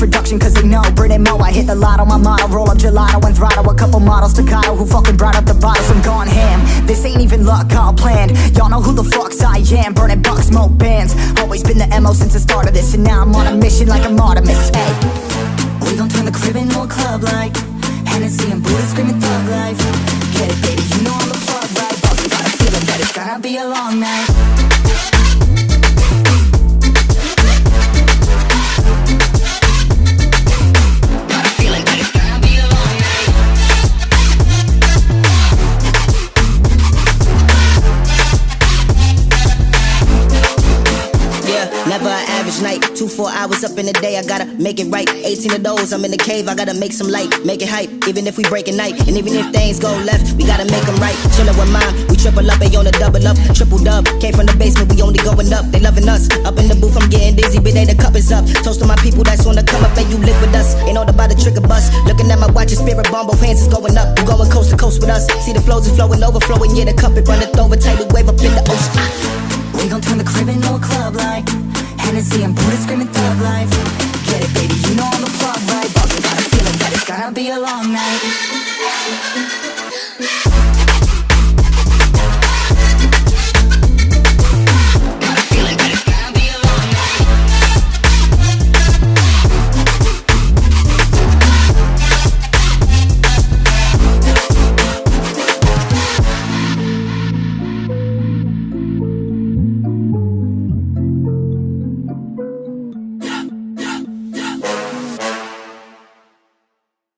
production cause they know Brit and Mo, I hit the lotto, my motto. Roll up gelato and throttle a couple models staccato who fucking brought up the bottles. I'm gone ham, this ain't even luck, all planned. Y'all know who the fucks I am, burning bucks, smoke bands. Always been the MO since the start of this, and now I'm on a mission like I'm Artemis. Hey, we gon' turn the crib into a club like Hennessy and Buddha screaming thug life. Get it baby, you know I'm the plug, right? But we got a feeling that it's gonna be a long night. Never an average night, 2-4 hours up in the day, I gotta make it right. 18 of those, I'm in the cave, I gotta make some light, make it hype, even if we break a night. And even if things go left, we gotta make them right. Chillin' with mine, we triple up, they on a double up, triple dub. Came from the basement, we only going up, they loving us. Up in the booth, I'm getting dizzy, but they the cup is up. Toast to my people that's on the come up, and you live with us. Ain't all about the trigger bus. Looking at my watch, your spirit bomb, both hands is going up. You going coast to coast with us. See the flows is flowing, overflowing, yeah, the cup it runneth over, tidal wave up in the ocean. We gon' turn the crib into a club like Hennessy and Buddha screaming thug life. Get it baby, you know I'm the plug, right? But we got a feeling that it's gonna be a long night.